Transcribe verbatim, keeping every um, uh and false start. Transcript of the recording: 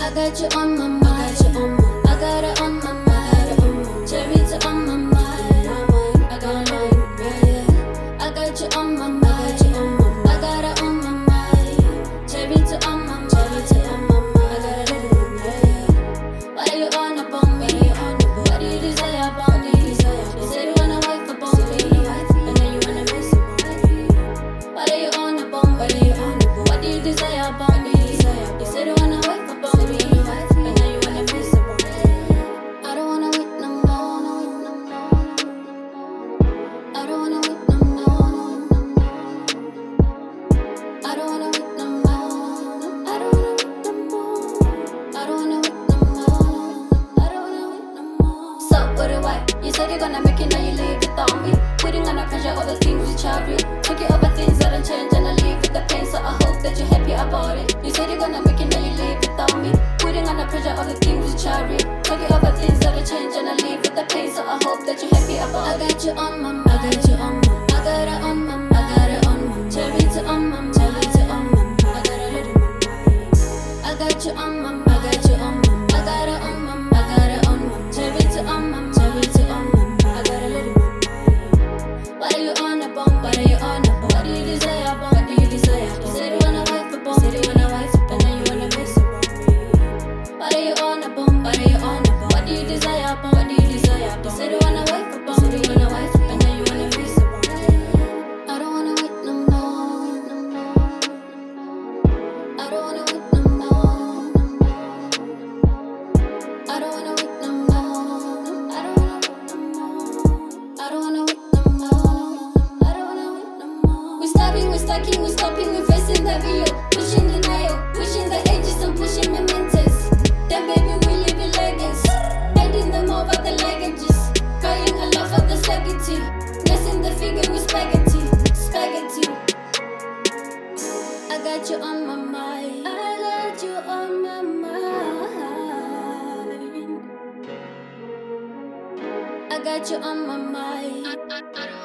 I got you on my mind. I got it on my mind. Cherry to on my mind. I got mine, yeah, yeah. I got you on my mind. I got it on my mind. Cherry to on my mind. I got it on my mind. Why you on up on me? What do you desire about me? You said you wanna wife up on me, and then you wanna miss it. Why you on up on me? What do you desire about me? You said you wanna wife up on me, and then you wanna miss it. I don't wanna wait no more. I don't wanna wait no more. I don't wanna wait no more. I don't wanna wait no more. I don't wanna wait no more. I don't wanna wait no more. So what do I? You said you're gonna make it, now you leave it on me. Putting on a pressure over things we chari. Took it over things that don't change and I leave with the pain. So I hope that you're happy about it. You said you're gonna make it, now you leave it on me. Putting on a pressure over things we chari. Took it over things that don't change and I leave with the pain. So I hope that you're happy about it. I got you on my mind. I got you on my mind. I got it on my mind. I got it on my mind. Cherry to on my mind. Cherry to on my mind. I got it on my mind. I got you on my mind. I got you on my mind. I got it on my mind. I got it on my mind. Cherry to on my mind. Cherry to on my mind. I got it on my mind. What are you on about? What are you on about? What do you desire about? What do you desire? You said you wanna wife about. Said you wanna wife up and then you wanna miss about me. What are you on about? What are you on about? What do you desire about? What do you desire about? You said you wanna wife about. Said you wanna wife up and then you wanna miss about me. I don't wanna wait no more. I don't wanna wait no more. I don't wanna wait no more. I don't wanna wait no more. I don't wanna wait no more. I don't wanna wait no more. We starting, we stacking, we stopping, we facing the view. Pushing denial, pushing the edges and pushing mementos. Then baby we live in Legos. Heading them over the luggages. Crying a lot for the spaghetti. Messing the figure with spaghetti. Spaghetti. I got you on my mind. I got you on my mind. I got you on my mind.